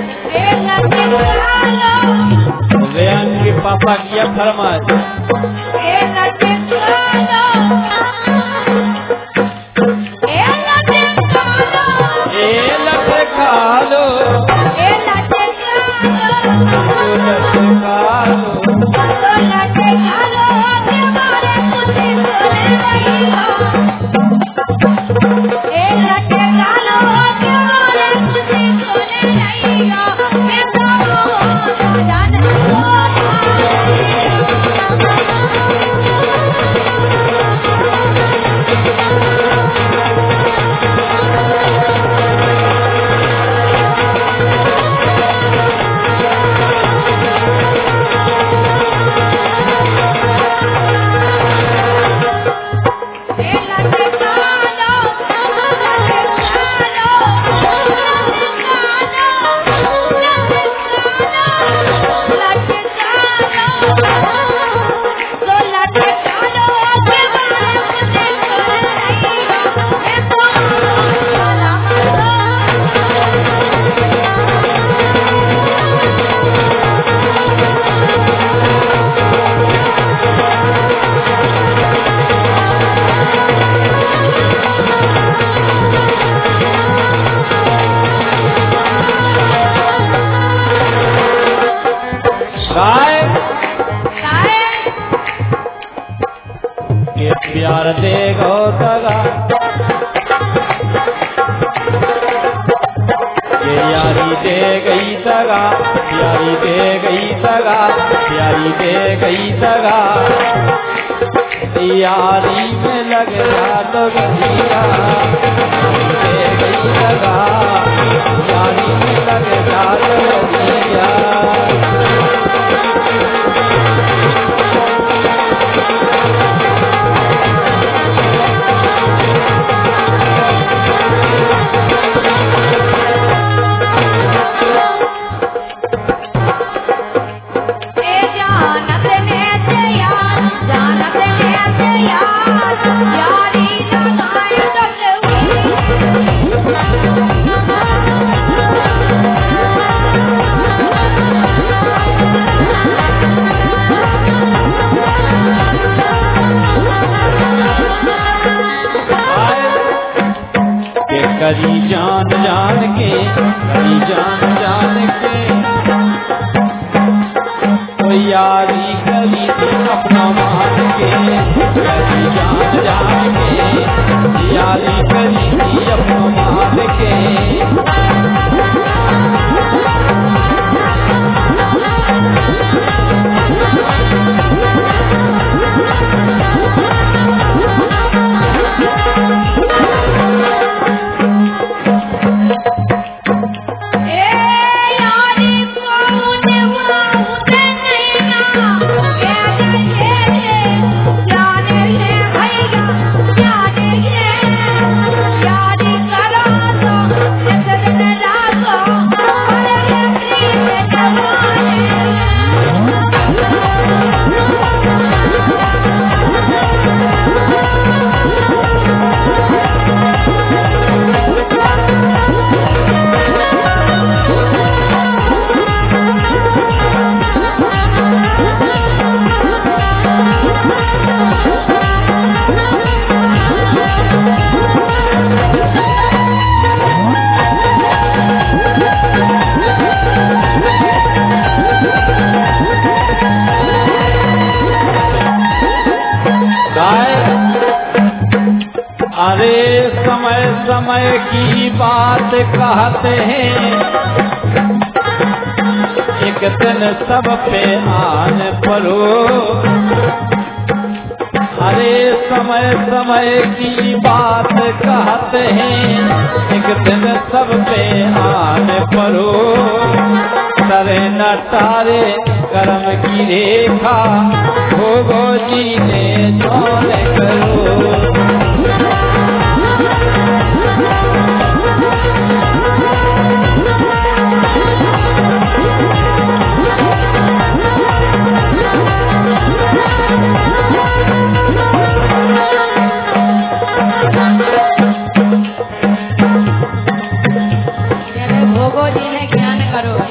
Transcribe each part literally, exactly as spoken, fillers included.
रेहान के पापा किया फरमाइश प्यार दे गो तगा ये यारी दे गई तगा प्यारी दे गई तगा प्यारी दे गई तगा यारी में लग गया तो गलिया दे गई तगा यारी में लग गया तो गलिया करी जान जान के करी जान जान के कोई यारी करी थी अपना मान के करी जान जान के यारी करी थी अपना मान के अरे समय समय की बात कहते हैं एक दिन सब पे आन पड़ो अरे समय समय की बात कहते हैं एक दिन सब पे आन पड़ो तरे न तारे कर्म की रेखा भोगो जीने जोने करो भोगो जी ने ज्ञान करो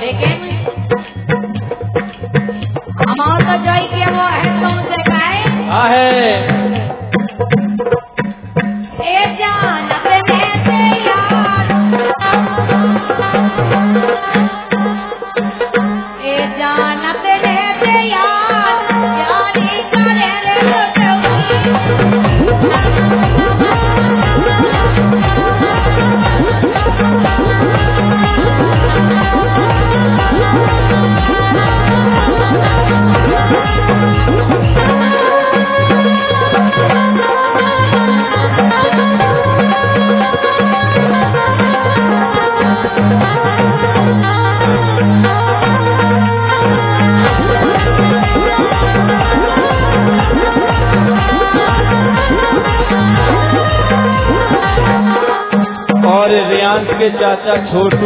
के चाचा छोटू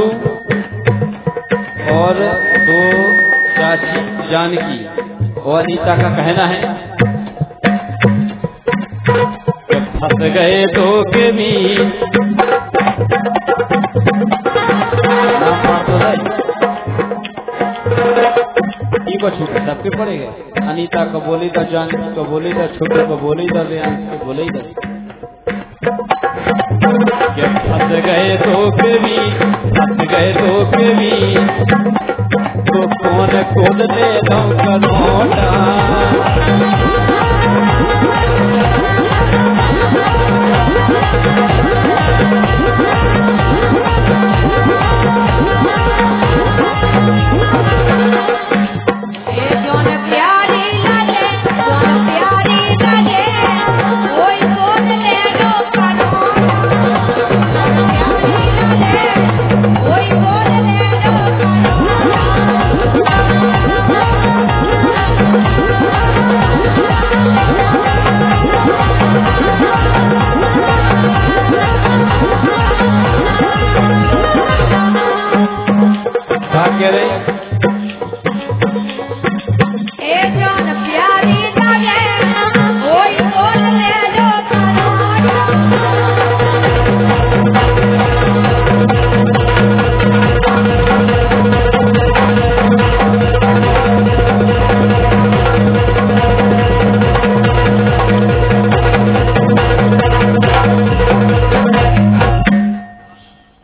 और दो चाची जानकी और अनीता का कहना है कि फंस गए तो के भी छूटे सबके पड़ेगा। अनीता को बोली तो जानकी को बोली तो छोटू को बोली तो को बोले ही फंस गए तो के भी फंस गए तो के भी तो कौन खोद दे